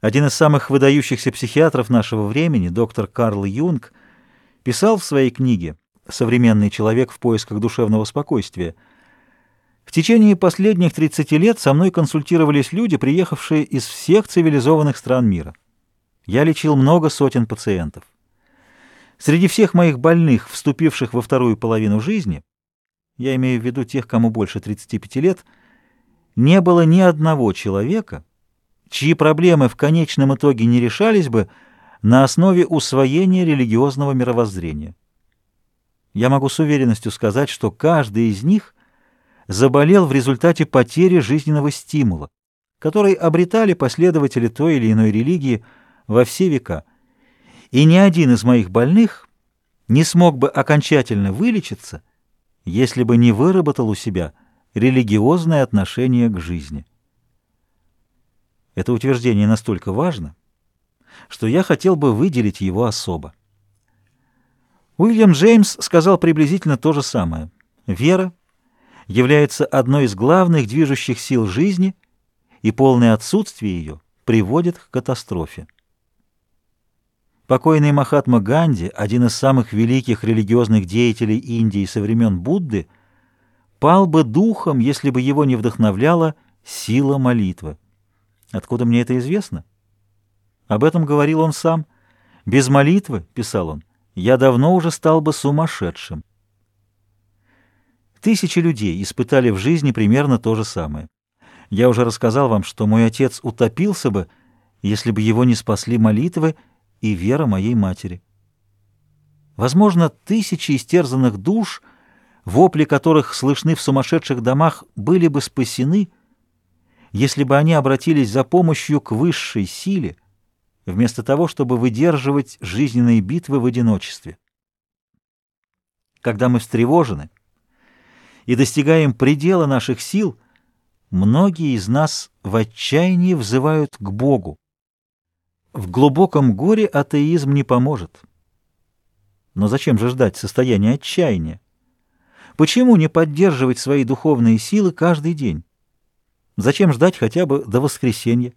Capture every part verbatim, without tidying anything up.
Один из самых выдающихся психиатров нашего времени, доктор Карл Юнг, писал в своей книге «Современный человек в поисках душевного спокойствия»: «В течение последних тридцати лет со мной консультировались люди, приехавшие из всех цивилизованных стран мира. Я лечил много сотен пациентов. Среди всех моих больных, вступивших во вторую половину жизни, я имею в виду тех, кому больше тридцати пяти лет, не было ни одного человека, чьи проблемы в конечном итоге не решались бы на основе усвоения религиозного мировоззрения. Я могу с уверенностью сказать, что каждый из них заболел в результате потери жизненного стимула, который обретали последователи той или иной религии во все века. И ни один из моих больных не смог бы окончательно вылечиться, если бы не выработал у себя религиозное отношение к жизни». Это утверждение настолько важно, что я хотел бы выделить его особо. Уильям Джеймс сказал приблизительно то же самое. Вера является одной из главных движущих сил жизни, и полное отсутствие ее приводит к катастрофе. Покойный Махатма Ганди, один из самых великих религиозных деятелей Индии со времен Будды, пал бы духом, если бы его не вдохновляла сила молитвы. Откуда мне это известно? Об этом говорил он сам. «Без молитвы, — писал он, — я давно уже стал бы сумасшедшим». Тысячи людей испытали в жизни примерно то же самое. Я уже рассказал вам, что мой отец утопился бы, если бы его не спасли молитвы и вера моей матери. Возможно, тысячи истерзанных душ, вопли которых слышны в сумасшедших домах, были бы спасены, если бы они обратились за помощью к высшей силе, вместо того, чтобы выдерживать жизненные битвы в одиночестве. Когда мы встревожены и достигаем предела наших сил, многие из нас в отчаянии взывают к Богу. В глубоком горе атеизм не поможет. Но зачем же ждать состояния отчаяния? Почему не поддерживать свои духовные силы каждый день? Зачем ждать хотя бы до воскресенья?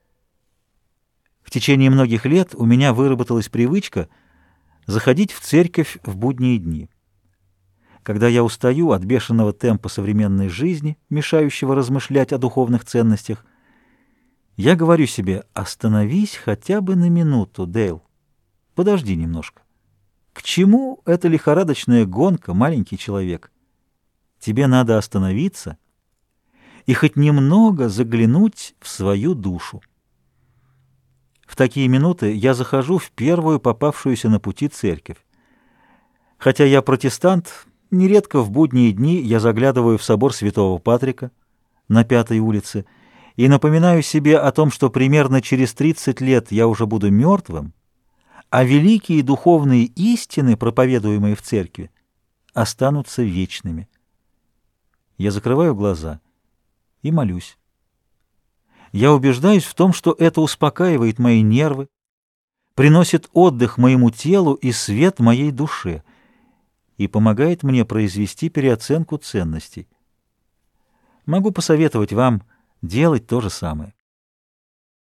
В течение многих лет у меня выработалась привычка заходить в церковь в будние дни. Когда я устаю от бешеного темпа современной жизни, мешающего размышлять о духовных ценностях, я говорю себе: остановись хотя бы на минуту, Дейл. Подожди немножко. К чему эта лихорадочная гонка, маленький человек? Тебе надо остановиться и хоть немного заглянуть в свою душу. В такие минуты я захожу в первую попавшуюся на пути церковь. Хотя я протестант, нередко в будние дни я заглядываю в собор Святого Патрика на Пятой улице и напоминаю себе о том, что примерно через тридцать лет я уже буду мертвым, а великие духовные истины, проповедуемые в церкви, останутся вечными. Я закрываю глаза и молюсь. Я убеждаюсь в том, что это успокаивает мои нервы, приносит отдых моему телу и свет моей душе и помогает мне произвести переоценку ценностей. Могу посоветовать вам делать то же самое.